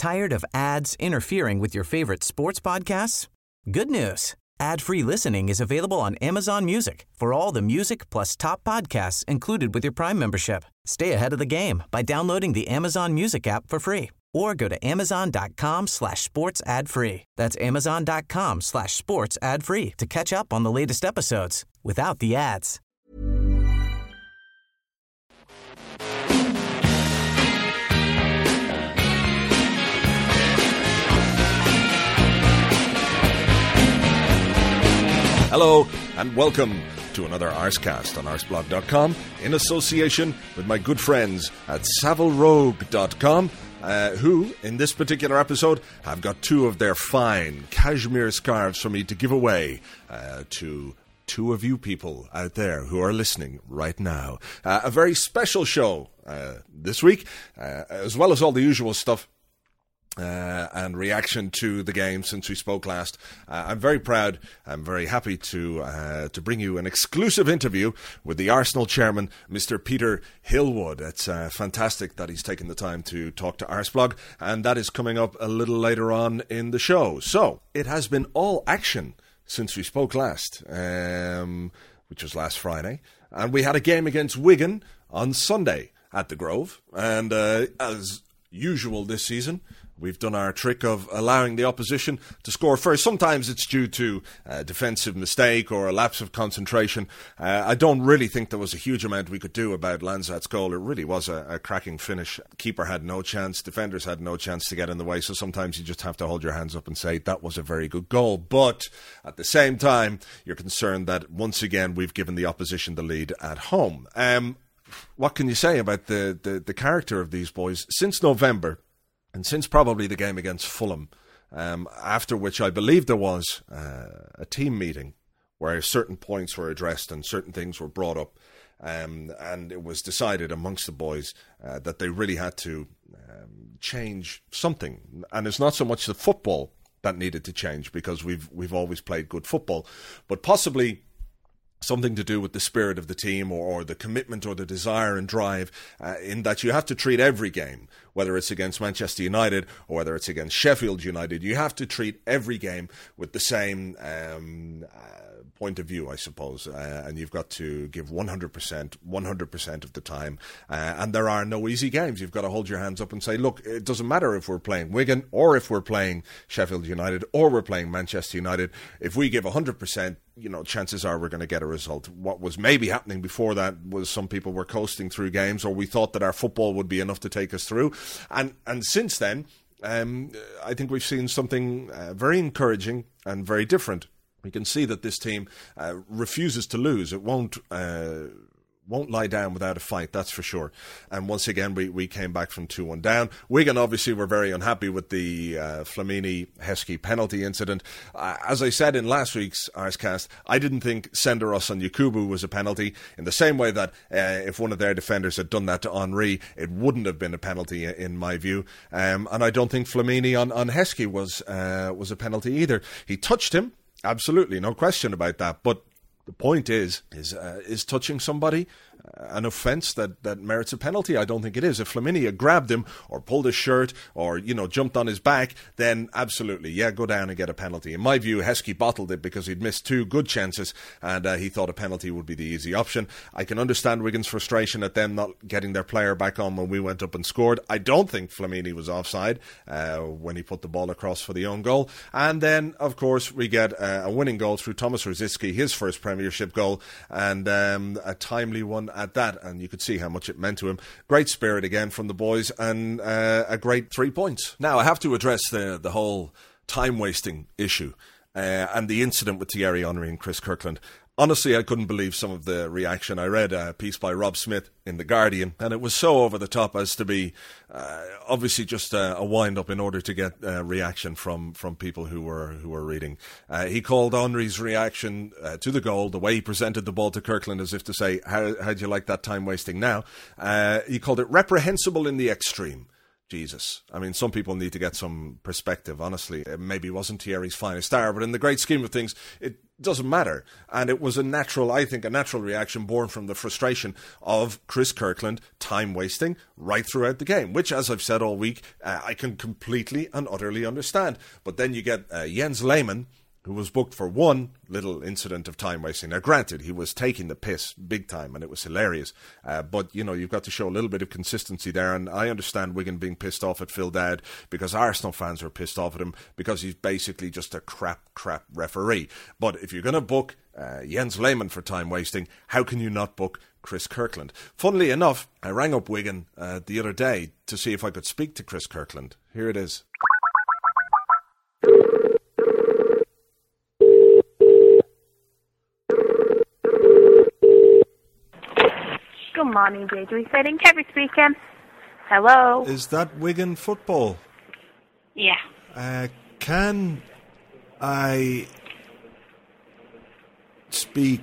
Tired of ads interfering with your favorite sports podcasts? Good news. Ad-free listening is available on Amazon Music for all the music plus top podcasts included with your Prime membership. Stay ahead of the game by downloading the Amazon Music app for free or go to amazon.com/sports ad free. That's amazon.com/sports ad free to catch up on the latest episodes without the ads. Hello and welcome to another Arscast on arsblog.com in association with my good friends at savilerogue.com who, in this particular episode, have got two of their fine cashmere scarves for me to give away to two of you people out there who are listening right now. A very special show this week, as well as all the usual stuff. And reaction to the game since we spoke last. I'm very proud. I'm very happy to bring you an exclusive interview with the Arsenal chairman, Mr. Peter Hill-Wood. It's fantastic that he's taken the time to talk to Arsblog, and that is coming up a little later on in the show. So, it has been all action since we spoke last, which was last Friday, and we had a game against Wigan on Sunday at the Grove, and as usual this season, we've done our trick of allowing the opposition to score first. Sometimes it's due to a defensive mistake or a lapse of concentration. I don't really think there was a huge amount we could do about Lanzat's goal. It really was a cracking finish. Keeper had no chance. Defenders had no chance to get in the way. So sometimes you just have to hold your hands up and say, that was a very good goal. But at the same time, you're concerned that once again, we've given the opposition the lead at home. What can you say about the character of these boys? Since November, and since probably the game against Fulham, after which I believe there was a team meeting where certain points were addressed and certain things were brought up, and it was decided amongst the boys that they really had to change something. And it's not so much the football that needed to change, because we've always played good football, but possibly something to do with the spirit of the team or the commitment or the desire and drive, in that you have to treat every game, whether it's against Manchester United or whether it's against Sheffield United, you have to treat every game with the same point of view, I suppose, and you've got to give 100% of the time, and there are no easy games. You've got to hold your hands up and say, look, it doesn't matter if we're playing Wigan or if we're playing Sheffield United or we're playing Manchester United. If we give 100%, chances are we're going to get a result. What was maybe happening before that was some people were coasting through games, or we thought that our football would be enough to take us through. And since then, I think we've seen something very encouraging and very different. We can see that this team refuses to lose. It won't lie down without a fight, that's for sure. And once again, we came back from 2-1 down. Wigan obviously were very unhappy with the Flamini-Heskey penalty incident. As I said in last week's Arscast, I didn't think Senderos on Yakubu was a penalty, in the same way that if one of their defenders had done that to Henry, it wouldn't have been a penalty in my view. And I don't think Flamini on Heskey was a penalty either. He touched him, absolutely, no question about that, but the point is touching somebody an offence that merits a penalty? I don't think it is. If Flamini had grabbed him or pulled his shirt or, jumped on his back, then absolutely, go down and get a penalty. In my view, Heskey bottled it because he'd missed two good chances and he thought a penalty would be the easy option. I can understand Wigan's frustration at them not getting their player back on when we went up and scored. I don't think Flamini was offside when he put the ball across for the own goal. And then, of course, we get a winning goal through Thomas Rosicky, his first Premiership goal, and a timely one at that, and you could see how much it meant to him. Great spirit again from the boys, and a great 3 points. Now, I have to address the whole time-wasting issue and the incident with Thierry Henry and Chris Kirkland. Honestly, I couldn't believe some of the reaction. I read a piece by Rob Smith in The Guardian, and it was so over the top as to be obviously just a wind-up in order to get reaction from people who were reading. He called Henry's reaction to the goal, the way he presented the ball to Kirkland, as if to say, how'd you like that time wasting now? He called it reprehensible in the extreme. Jesus. I mean, some people need to get some perspective, honestly. It maybe wasn't Thierry's finest hour, but in the great scheme of things, it doesn't matter. And it was a natural reaction born from the frustration of Chris Kirkland time-wasting right throughout the game, which, as I've said all week, I can completely and utterly understand. But then you get Jens Lehmann, who was booked for one little incident of time wasting. Now, granted, he was taking the piss big time, and it was hilarious. But, you've got to show a little bit of consistency there, and I understand Wigan being pissed off at Phil Dowd because Arsenal fans were pissed off at him because he's basically just a crap referee. But if you're going to book Jens Lehmann for time wasting, how can you not book Chris Kirkland? Funnily enough, I rang up Wigan the other day to see if I could speak to Chris Kirkland. Here it is. Good morning, JJ. Setting Kerry speaking. Hello. Is that Wigan football? Yeah. Can I speak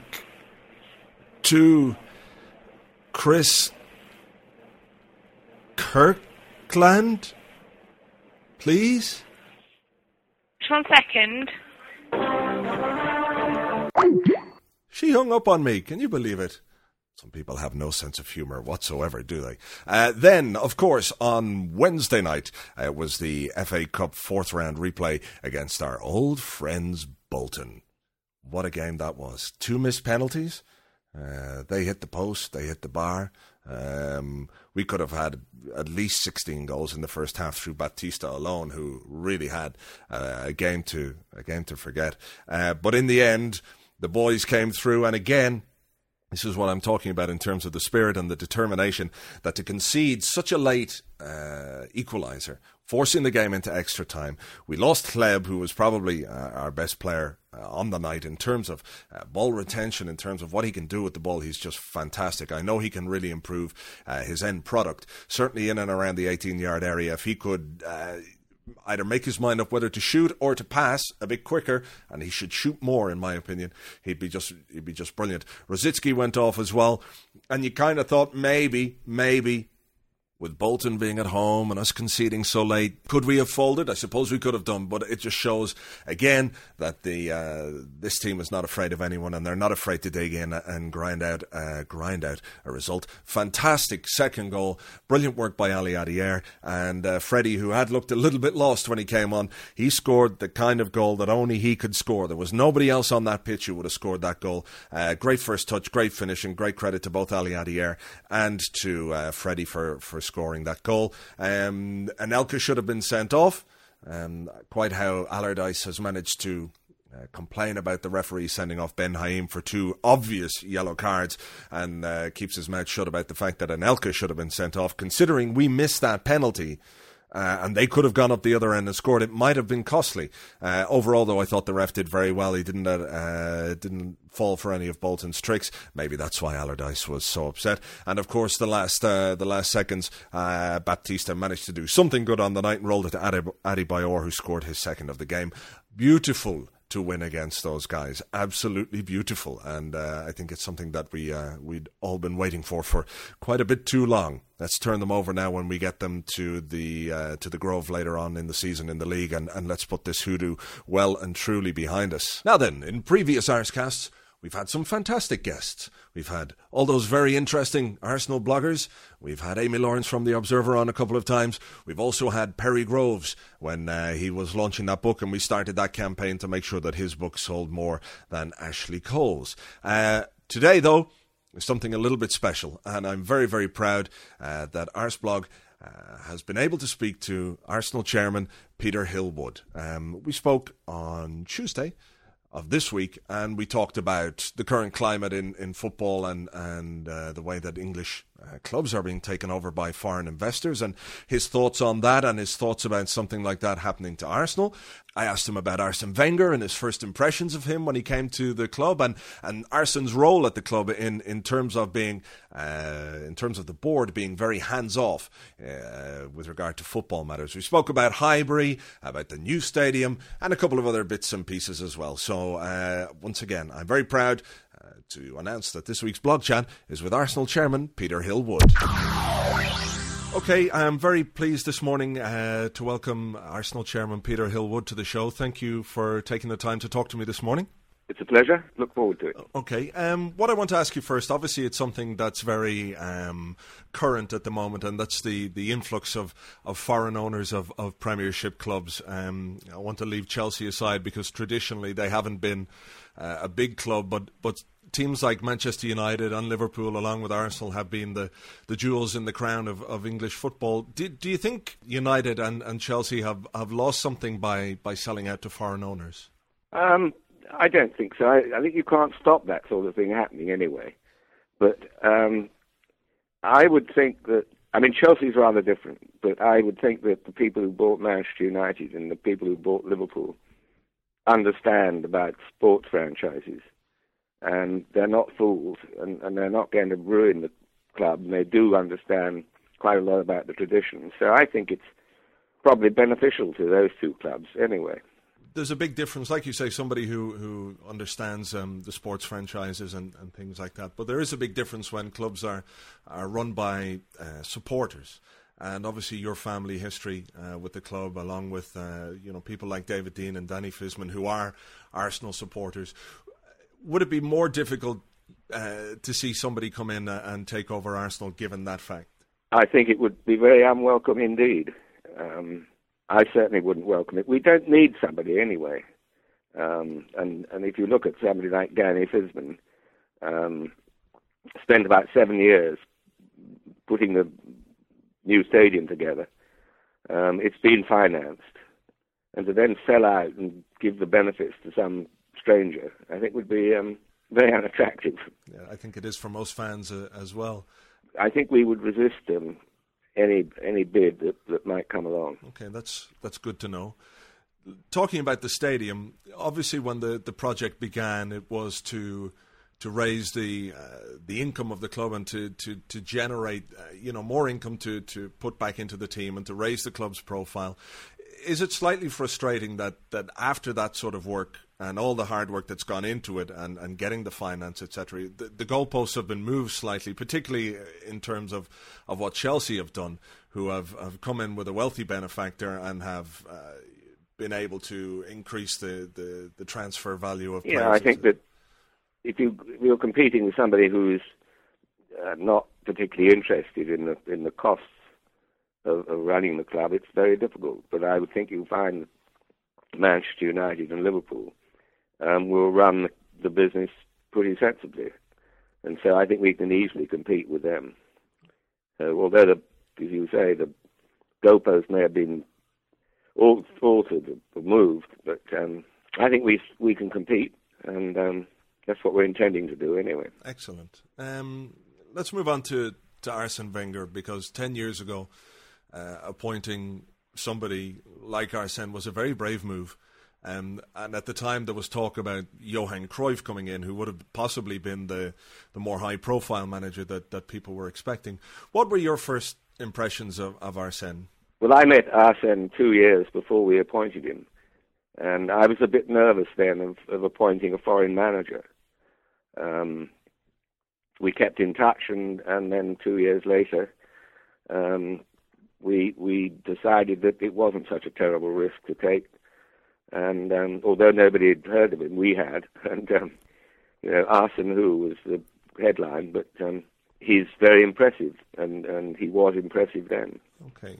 to Chris Kirkland, please? Just 1 second. She hung up on me. Can you believe it? Some people have no sense of humour whatsoever, do they? Then, of course, on Wednesday night, was the FA Cup fourth round replay against our old friends Bolton. What a game that was. 2 missed penalties. They hit the post, they hit the bar. We could have had at least 16 goals in the first half through Baptista alone, who really had a game to forget. But in the end, the boys came through, and again, this is what I'm talking about in terms of the spirit and the determination, that to concede such a late equaliser, forcing the game into extra time. We lost Hleb, who was probably our best player on the night in terms of ball retention, in terms of what he can do with the ball. He's just fantastic. I know he can really improve his end product, certainly in and around the 18-yard area. If he could either make his mind up whether to shoot or to pass a bit quicker, and he should shoot more, in my opinion, he'd be just brilliant. Rosicky went off as well, and you kind of thought maybe with Bolton being at home and us conceding so late, could we have folded? I suppose we could have done, but it just shows again that this team is not afraid of anyone, and they're not afraid to dig in and grind out a result. Fantastic second goal, brilliant work by Ali Adier, and Freddie, who had looked a little bit lost when he came on, he scored the kind of goal that only he could score. There was nobody else on that pitch who would have scored that goal. Great first touch, great finishing, great credit to both Ali Adier and to Freddie for scoring that goal. Anelka should have been sent off. Quite how Allardyce has managed to complain about the referee sending off Ben Haim for 2 obvious yellow cards, and keeps his mouth shut about the fact that Anelka should have been sent off, considering we missed that penalty. And they could have gone up the other end and scored. It might have been costly. Overall, though, I thought the ref did very well. He didn't fall for any of Bolton's tricks. Maybe that's why Allardyce was so upset. And of course, the last seconds, Baptista managed to do something good on the night and rolled it to Adebayor, who scored his second of the game. Beautiful to win against those guys. Absolutely beautiful. And I think it's something that we'd all been waiting for quite a bit too long. Let's turn them over now when we get them to the Grove later on in the season in the league, and let's put this hoodoo well and truly behind us. Now then, in previous Arscasts, we've had some fantastic guests. We've had all those very interesting Arsenal bloggers. We've had Amy Lawrence from The Observer on a couple of times. We've also had Perry Groves when he was launching that book, and we started that campaign to make sure that his book sold more than Ashley Cole's. Today, though, is something a little bit special, and I'm very, very proud that Arsblog has been able to speak to Arsenal chairman Peter Hillwood. We spoke on Tuesday of this week, and we talked about the current climate in football and the way that English clubs are being taken over by foreign investors, and his thoughts on that and his thoughts about something like that happening to Arsenal. I asked him about Arsene Wenger and his first impressions of him when he came to the club, and Arsene's role at the club in terms of being in terms of the board being very hands-off with regard to football matters. We spoke about Highbury, about the new stadium, and a couple of other bits and pieces as well. So once again, I'm very proud to announce that this week's blog chat is with Arsenal chairman Peter Hillwood. Okay, I'm very pleased this morning to welcome Arsenal chairman Peter Hill-Wood to the show. Thank you for taking the time to talk to me this morning. It's a pleasure. Look forward to it. Okay, what I want to ask you first, obviously it's something that's very current at the moment, and that's the influx of foreign owners of Premiership clubs. I want to leave Chelsea aside because traditionally they haven't been a big club, but teams like Manchester United and Liverpool, along with Arsenal, have been the jewels in the crown of English football. Do you think United and Chelsea have lost something by selling out to foreign owners? I don't think so. I think you can't stop that sort of thing happening anyway. But I would think that, Chelsea's rather different, but I would think that the people who bought Manchester United and the people who bought Liverpool understand about sports franchises. And they're not fools, and they're not going to ruin the club, and they do understand quite a lot about the tradition. So I think it's probably beneficial to those two clubs anyway. There's a big difference, like you say, somebody who understands the sports franchises and things like that. But there is a big difference when clubs are run by supporters. And obviously your family history with the club, along with people like David Dean and Danny Fisman, who are Arsenal supporters. Would it be more difficult to see somebody come in and take over Arsenal, given that fact? I think it would be very unwelcome indeed. I certainly wouldn't welcome it. We don't need somebody anyway. And if you look at somebody like Danny Fisman, spent about 7 years putting the new stadium together. It's been financed. And to then sell out and give the benefits to some stranger, I think would be very unattractive. Yeah, I think it is for most fans as well. I think we would resist any bid that might come along. Okay, that's good to know. Talking about the stadium, obviously when the project began, it was to raise the income of the club and to generate more income to put back into the team and to raise the club's profile. Is it slightly frustrating that after that sort of work and all the hard work that's gone into it and getting the finance, etc., the goalposts have been moved slightly, particularly in terms of what Chelsea have done, who have come in with a wealthy benefactor and have been able to increase the transfer value of players? Yeah, I think that if you're competing with somebody who's not particularly interested in the costs of running the club, it's very difficult. But I would think you'll find Manchester United and Liverpool will run the business pretty sensibly. And so I think we can easily compete with them. So although, as you say, the goalposts may have been altered or moved, but I think we can compete, and that's what we're intending to do anyway. Excellent. Let's move on to Arsene Wenger, because 10 years ago, appointing somebody like Arsene was a very brave move. And at the time there was talk about Johan Cruyff coming in, who would have possibly been the more high-profile manager that people were expecting. What were your first impressions of Arsene? Well, I met Arsene 2 years before we appointed him. And I was a bit nervous then of appointing a foreign manager. We kept in touch, and then 2 years later, we decided that it wasn't such a terrible risk to take. And although nobody had heard of him, we had. And, Arsene Who was the headline, but he's very impressive, and he was impressive then. Okay.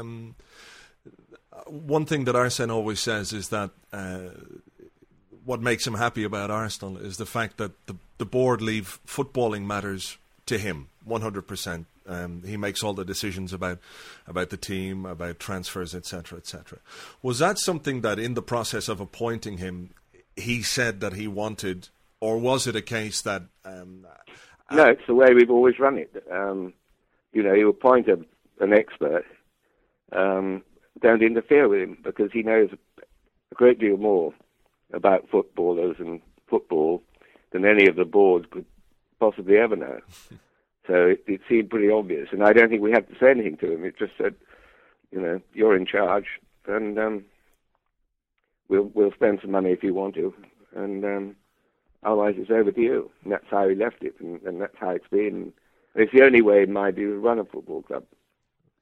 One thing that Arsene always says is that what makes him happy about Arsenal is the fact that the board leave footballing matters to him 100%. He makes all the decisions about the team, about transfers, etc., etc. Was that something that in the process of appointing him, he said that he wanted, or was it a case that... No, it's the way we've always run it. You appoint an expert, don't interfere with him, because he knows a great deal more about footballers and football than any of the boards could possibly ever know. So it seemed pretty obvious, and I don't think we had to say anything to him. It just said, you're in charge, and we'll spend some money if you want to, and otherwise it's over to you. And that's how he left it, and that's how it's been. And it's the only way, in my view, to run a football club.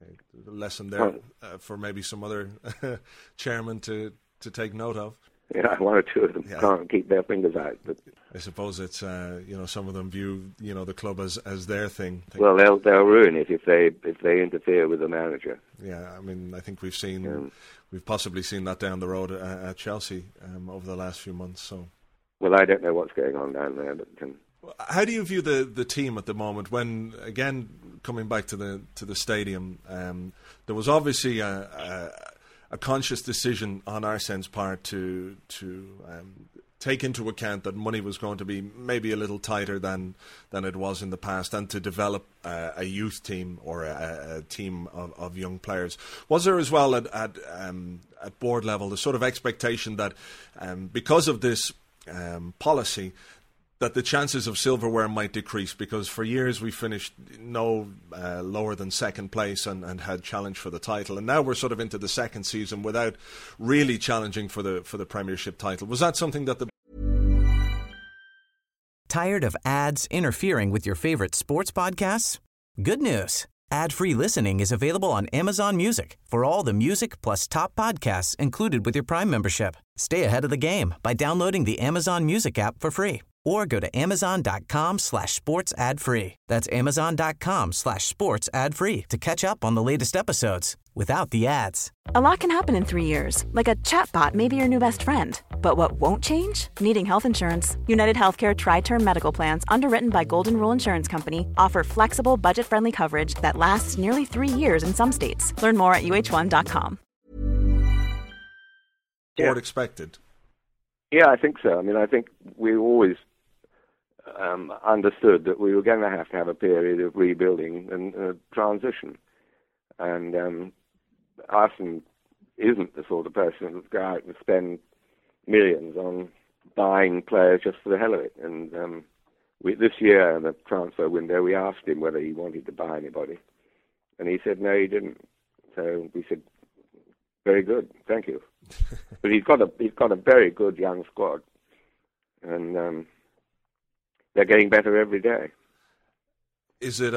A lesson there for maybe some other chairman to take note of. Yeah, one or two of them can't keep their fingers out. But I suppose it's some of them view the club as their thing. Well, they'll ruin it if they interfere with the manager. Yeah, I mean, I think we've possibly seen that down the road at Chelsea over the last few months. So, well, I don't know what's going on down there, but. How do you view the team at the moment? When again coming back to the stadium, there was obviously a conscious decision on Arsene's part to take into account that money was going to be maybe a little tighter than it was in the past, and to develop a youth team or a team of young players. Was there as well at board level the sort of expectation that because of this policy, that the chances of silverware might decrease? Because for years we finished no lower than second place and had challenged for the title, and now we're sort of into the second season without really challenging for the Premiership title. Was that something that the... Tired of ads interfering with your favorite sports podcasts? Good news. Ad-free listening is available on Amazon Music for all the music plus top podcasts included with your Prime membership. Stay ahead of the game by downloading the Amazon Music app for free, or go to amazon.com/sports ad free. That's amazon.com/sports ad free to catch up on the latest episodes without the ads. A lot can happen in 3 years, like a chatbot may be your new best friend. But what won't change? Needing health insurance. United Healthcare Tri-Term Medical Plans, underwritten by Golden Rule Insurance Company, offer flexible, budget-friendly coverage that lasts nearly 3 years in some states. Learn more at uh1.com. Board expected? Yeah, I think so. I mean, I think we always understood that we were going to have a period of rebuilding and transition. And Arsene isn't the sort of person who would go out and spend millions on buying players just for the hell of it. And this year in the transfer window, we asked him whether he wanted to buy anybody, and he said no, he didn't. So we said, very good, thank you. But he's got a very good young squad, and they're getting better every day. Is it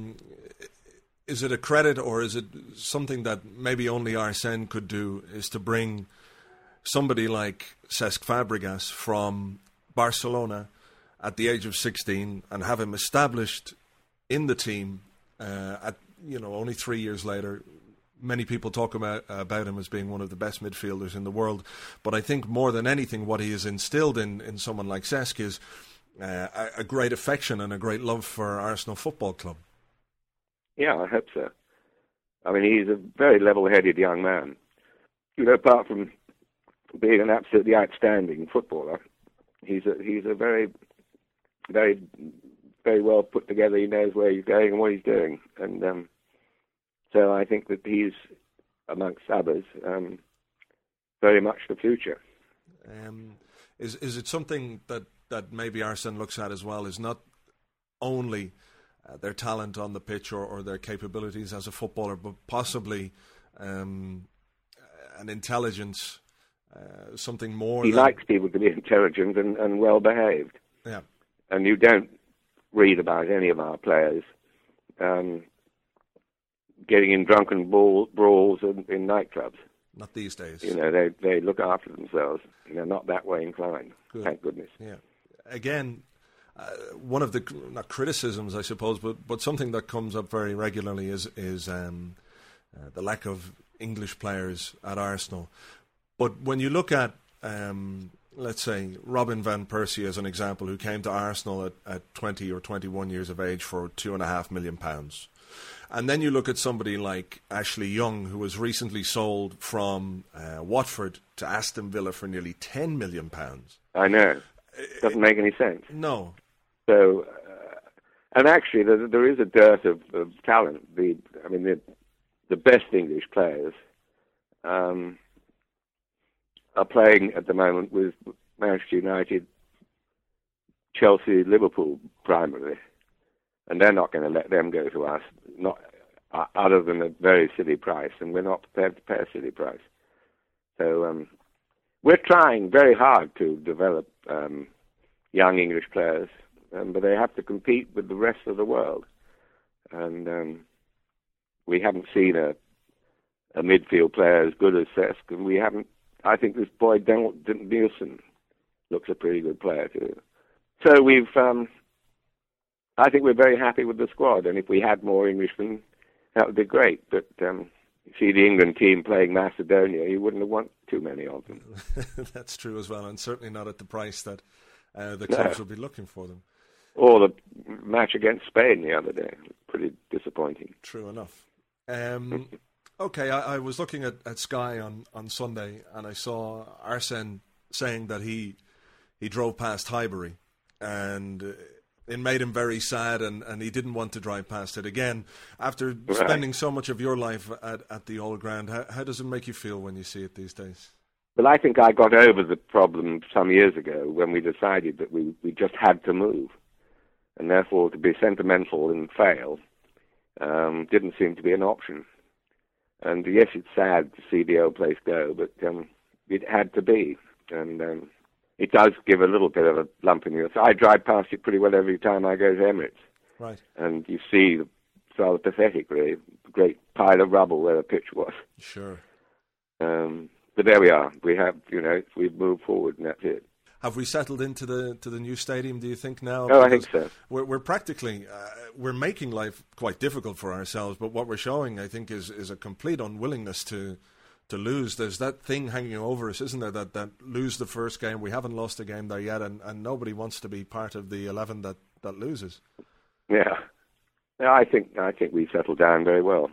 a credit, or is it something that maybe only Arsene could do, is to bring somebody like Cesc Fabregas from Barcelona at the age of 16 and have him established in the team only 3 years later? Many people talk about him as being one of the best midfielders in the world, but I think more than anything what he has instilled in someone like Cesc is a great affection and a great love for Arsenal Football Club. Yeah, I hope so. I mean, he's a very level-headed young man. Apart from being an absolutely outstanding footballer, he's a very, very, very well put together. He knows where he's going and what he's doing, and so I think that he's, amongst others, very much the future. Is it something that maybe Arsene looks at as well? Is not only their talent on the pitch or their capabilities as a footballer, but possibly an intelligence, something more. He likes people to be intelligent and well behaved. Yeah. And you don't read about any of our players getting in drunken brawls in nightclubs. Not these days. They look after themselves. They're not that way inclined. Good. Thank goodness. Yeah. Again, one of the, not criticisms, I suppose, but something that comes up very regularly is the lack of English players at Arsenal. But when you look at, let's say, Robin Van Persie as an example, who came to Arsenal at 20 or 21 years of age for £2.5 million. And then you look at somebody like Ashley Young, who was recently sold from Watford to Aston Villa for nearly £10 million. I know. Doesn't make any sense. No. So, and actually, there is a dearth of talent. The best English players are playing at the moment with Manchester United, Chelsea, Liverpool primarily, and they're not going to let them go to us, not other than a very silly price, and we're not prepared to pay a silly price. So we're trying very hard to develop young English players, but they have to compete with the rest of the world. And we haven't seen a midfield player as good as Cesc, and we haven't. I think this boy Nielsen looks a pretty good player too. So we've. I think we're very happy with the squad, and if we had more Englishmen, that would be great. But you see the England team playing Macedonia, you wouldn't have want too many of them. That's true as well, and certainly not at the price that the clubs would be looking for them. Or the match against Spain the other day. Pretty disappointing. True enough. Okay, I was looking at Sky on Sunday, and I saw Arsene saying that he drove past Highbury, and it made him very sad, and he didn't want to drive past it again. After spending so much of your life at the Old Ground, how does it make you feel when you see it these days? Well, I think I got over the problem some years ago when we decided that we just had to move. And therefore, to be sentimental and fail didn't seem to be an option. And yes, it's sad to see the old place go, but it had to be. And it does give a little bit of a lump in your throat. I drive past it pretty well every time I go to Emirates. Right. And you see, it's rather pathetic, really, the great pile of rubble where the pitch was. Sure. But there we are. We have, we've moved forward, and that's it. Have we settled into the new stadium, do you think, now? Oh, I think so. We're practically, we're making life quite difficult for ourselves, but what we're showing, I think, is a complete unwillingness to lose. There's that thing hanging over us, isn't there, that lose the first game. We haven't lost a game there yet, and nobody wants to be part of the 11 that loses. Yeah. I think we settled down very well.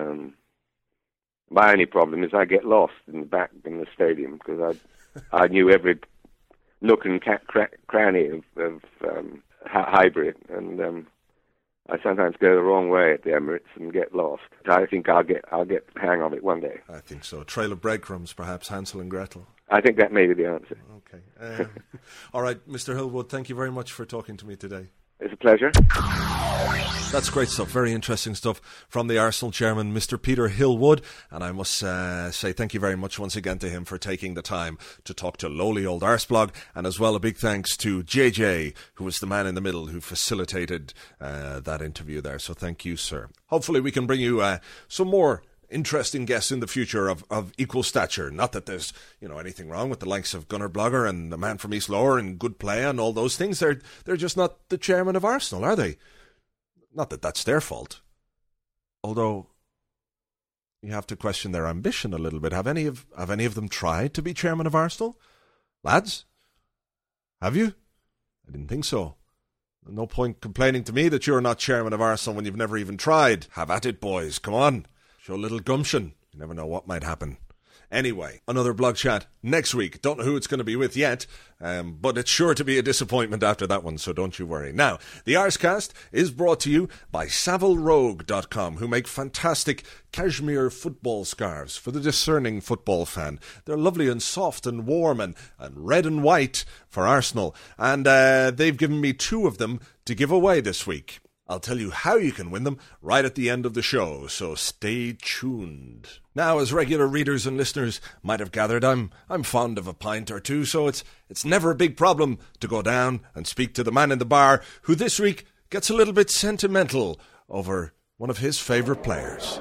My only problem is I get lost in the back in the stadium, because I knew every nook and cranny of Highbury, and I sometimes go the wrong way at the Emirates and get lost. I think I'll get the hang of it one day. I think so. Trail of breadcrumbs, perhaps, Hansel and Gretel. I think that may be the answer. Okay. All right, Mr. Hillwood, thank you very much for talking to me today. It's a pleasure. That's great stuff, very interesting stuff from the Arsenal chairman, Mr. Peter Hillwood, and I must say thank you very much once again to him for taking the time to talk to lowly old Arsblog, and as well a big thanks to JJ, who was the man in the middle who facilitated that interview there, so thank you, sir. Hopefully we can bring you some more interesting guests in the future of equal stature. Not that there's anything wrong with the likes of Gunnar Blogger and the man from East Lower and good play and all those things. They're just not the chairman of Arsenal, are they? Not that that's their fault. Although you have to question their ambition a little bit. Have any of them tried to be chairman of Arsenal? Lads? Have you? I didn't think so. No point complaining to me that you're not chairman of Arsenal when you've never even tried. Have at it, boys. Come on. Show a little gumption. You never know what might happen. Anyway, another blog chat next week. Don't know who it's going to be with yet, but it's sure to be a disappointment after that one, so don't you worry. Now, the Arscast is brought to you by SavilRogue.com, who make fantastic cashmere football scarves for the discerning football fan. They're lovely and soft and warm and red and white for Arsenal, and they've given me 2 of them to give away this week. I'll tell you how you can win them right at the end of the show, so stay tuned. Now, as regular readers and listeners might have gathered, I'm fond of a pint or two, so it's never a big problem to go down and speak to the man in the bar, who this week gets a little bit sentimental over one of his favourite players.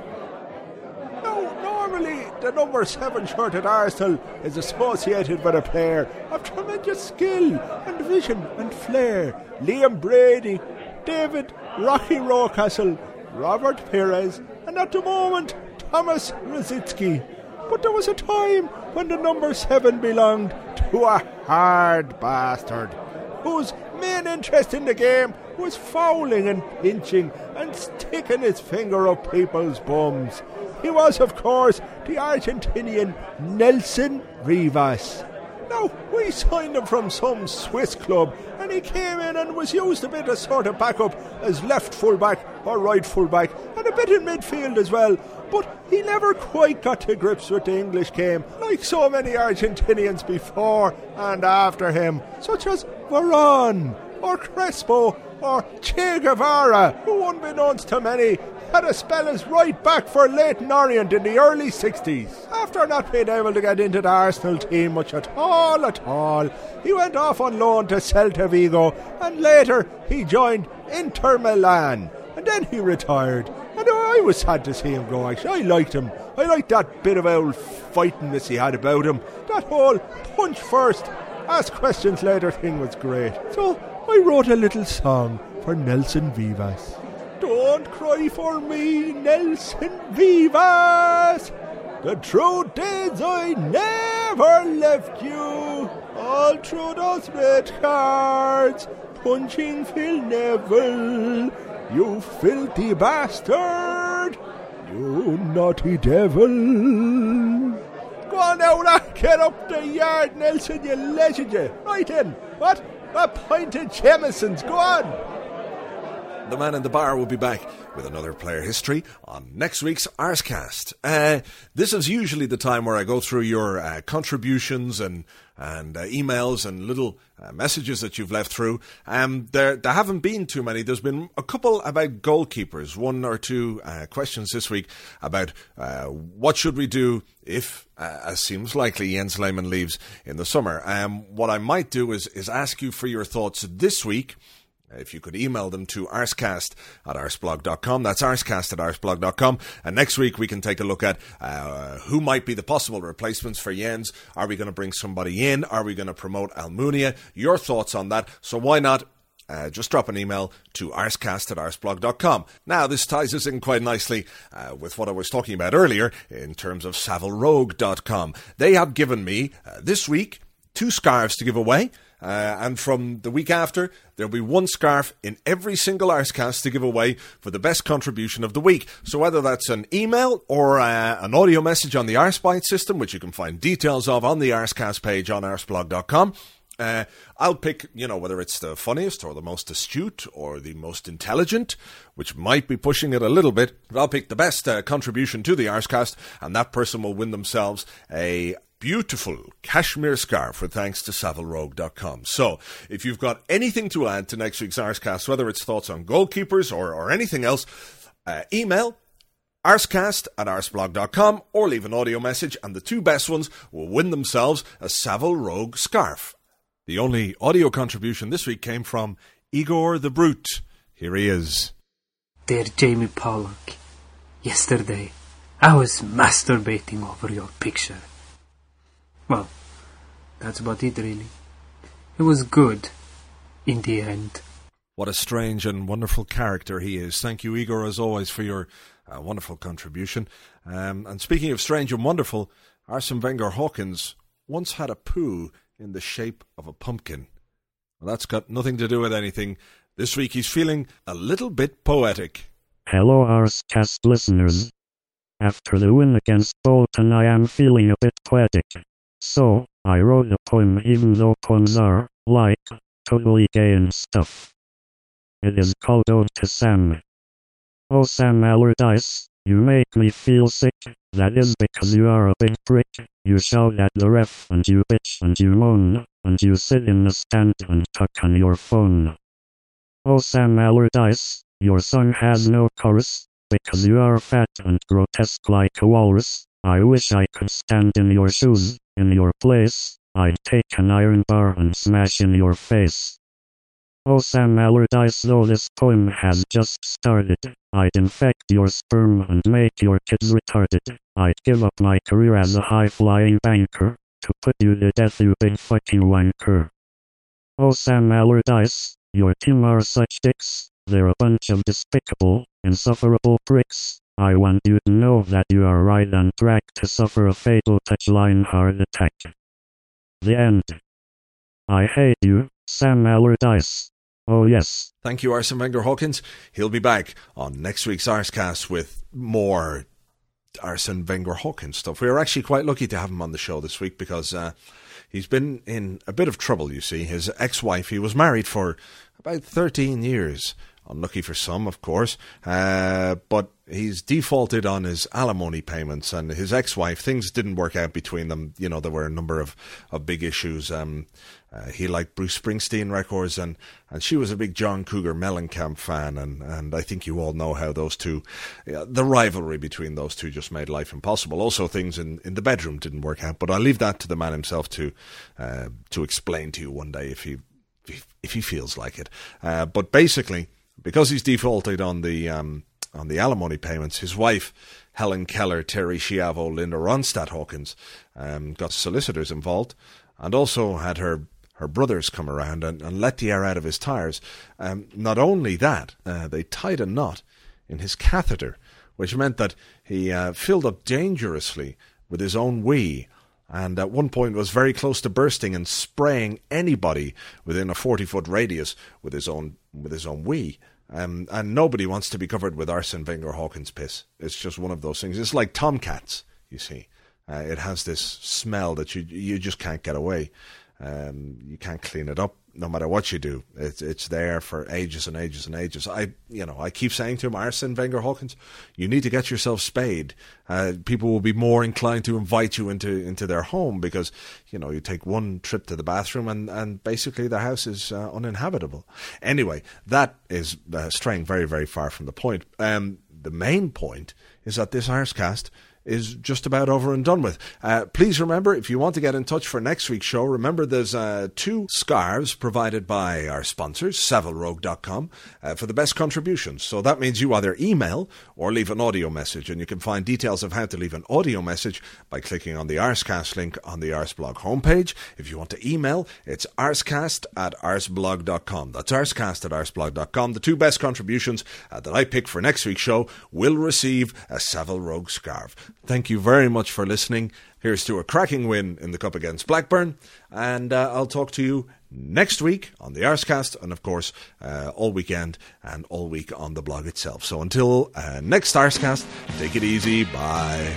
Normally, the number 7 shirt at Arsenal is associated with a player of tremendous skill and vision and flair. Liam Brady, David Rocky Rocastle, Robert Pires, and at the moment, Thomas Rosicki. But there was a time when the number 7 belonged to a hard bastard, whose main interest in the game was fouling and pinching and sticking his finger up people's bums. He was, of course, the Argentinian Nelson Rivas. Now, we signed him from some Swiss club, and he came in and was used a bit as sort of backup as left full-back or right full-back, and a bit in midfield as well. But he never quite got to grips with the English game, like so many Argentinians before and after him, such as Varane, or Crespo, or Che Guevara, who, unbeknownst to many, had a spell as right back for Leyton Orient in the early 60s. After not being able to get into the Arsenal team much at all, he went off on loan to Celta Vigo, and later he joined Inter Milan, and then he retired. And I was sad to see him go, actually. I liked him. I liked that bit of old fightingness he had about him. That whole punch first, ask questions later thing was great. So I wrote a little song for Nelson Vivas. Don't cry for me, Nelson Vivas. The truth is I never left you. All through those red cards, punching Phil Neville. You filthy bastard. You naughty devil. Go on now, get up the yard, Nelson, you legend, you. Right in. What? A pint of Jameson's. Go on. The man in the bar will be back with another player history on next week's Arscast. This is usually the time where I go through your contributions and emails and little messages that you've left through. There haven't been too many. There's been a couple about goalkeepers, one or two questions this week about what should we do if, as seems likely, Jens Lehmann leaves in the summer. What I might do is ask you for your thoughts this week. If you could email them to arscast@arsblog.com. That's arscast@arsblog.com. And next week we can take a look at who might be the possible replacements for Jens. Are we going to bring somebody in? Are we going to promote Almunia? Your thoughts on that. So why not just drop an email to arscast@arsblog.com. Now, this ties us in quite nicely with what I was talking about earlier in terms of SavileRogue.com. They have given me, this week, 2 scarves to give away. And from the week after, there'll be 1 scarf in every single Arscast to give away for the best contribution of the week. So whether that's an email or an audio message on the Arsbyte system, which you can find details of on the Arscast page on arsblog.com, I'll pick, whether it's the funniest or the most astute or the most intelligent, which might be pushing it a little bit, but I'll pick the best contribution to the Arscast, and that person will win themselves a beautiful cashmere scarf with thanks to SavileRogue.com. So, if you've got anything to add to next week's Arscast, whether it's thoughts on goalkeepers or anything else, email arscast@arsblog.com or leave an audio message, and the 2 best ones will win themselves a Savile Rogue scarf. The only audio contribution this week came from Igor the Brute. Here he is. Dear Jamie Pollock, yesterday I was masturbating over your picture. Well, that's about it, really. It was good, in the end. What a strange and wonderful character he is. Thank you, Igor, as always, for your wonderful contribution. And speaking of strange and wonderful, Arsene Wenger Hawkins once had a poo in the shape of a pumpkin. Well, that's got nothing to do with anything. This week he's feeling a little bit poetic. Hello, Arscast listeners. After the win against Bolton, I am feeling a bit poetic. So, I wrote a poem, even though poems are, like, totally gay and stuff. It is called Ode to Sam. Oh, Sam Allardyce, you make me feel sick. That is because you are a big prick. You shout at the ref, and you bitch, and you moan, and you sit in the stand and talk on your phone. Oh, Sam Allardyce, your song has no chorus, because you are fat and grotesque like a walrus. I wish I could stand in your shoes. In your place, I'd take an iron bar and smash in your face. Oh, Sam Allardyce, though this poem has just started, I'd infect your sperm and make your kids retarded. I'd give up my career as a high-flying banker to put you to death, you big fucking wanker. Oh, Sam Allardyce, your team are such dicks. They're a bunch of despicable, insufferable pricks. I want you to know that you are right on track to suffer a fatal touchline heart attack. The end. I hate you, Sam Allardyce. Oh yes. Thank you, Arsene Wenger Hawkins. He'll be back on next week's Arscast with more Arsene Wenger Hawkins stuff. We are actually quite lucky to have him on the show this week because he's been in a bit of trouble, you see. His ex-wife, he was married for about 13 years. Unlucky for some, of course, but he's defaulted on his alimony payments, and his ex-wife, things didn't work out between them. There were a number of big issues. He liked Bruce Springsteen records, and she was a big John Cougar Mellencamp fan, and I think you all know how those two, the rivalry between those two just made life impossible. Also, things in the bedroom didn't work out, but I'll leave that to the man himself to explain to you one day if he feels like it. But basically, because he's defaulted on the on the alimony payments. His wife, Helen Keller, Terry Schiavo, Linda Ronstadt Hawkins, got solicitors involved, and also had her brothers come around and let the air out of his tyres. Not only that, they tied a knot in his catheter, which meant that he filled up dangerously with his own wee, and at one point was very close to bursting and spraying anybody within a 40-foot radius with his own wee. And nobody wants to be covered with Arsene Wenger Hawkins piss. It's just one of those things. It's like tomcats, you see. It has this smell that you just can't get away. You can't clean it up, no matter what you do. It's there for ages and ages and ages. I keep saying to him, Arsene Wenger Hawkins, you need to get yourself spayed. People will be more inclined to invite you into their home because, you take one trip to the bathroom and basically the house is uninhabitable. Anyway, that is straying very, very far from the point. The main point is that this Arscast is just about over and done with. Please remember, if you want to get in touch for next week's show, remember there's 2 scarves provided by our sponsors, SavileRogue.com, for the best contributions. So that means you either email or leave an audio message, and you can find details of how to leave an audio message by clicking on the Arscast link on the Arsblog homepage. If you want to email, it's arscast@arsblog.com. That's arscast@arsblog.com. The 2 best contributions that I pick for next week's show will receive a Savile Rogue scarf. Thank you very much for listening. Here's to a cracking win in the Cup against Blackburn, and I'll talk to you next week on the Arscast, and of course all weekend and all week on the blog itself. So until next Arscast, take it easy. Bye.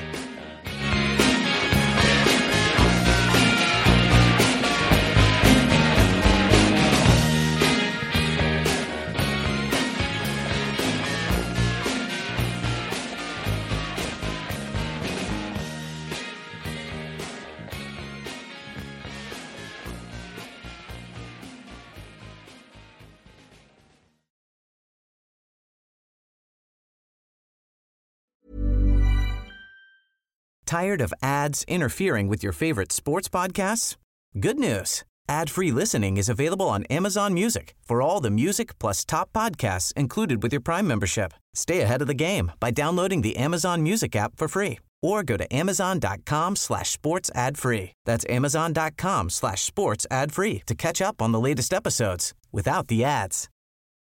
Tired of ads interfering with your favorite sports podcasts? Good news. Ad-free listening is available on Amazon Music for all the music plus top podcasts included with your Prime membership. Stay ahead of the game by downloading the Amazon Music app for free or go to amazon.com/sports ad free. That's amazon.com/sports ad free to catch up on the latest episodes without the ads.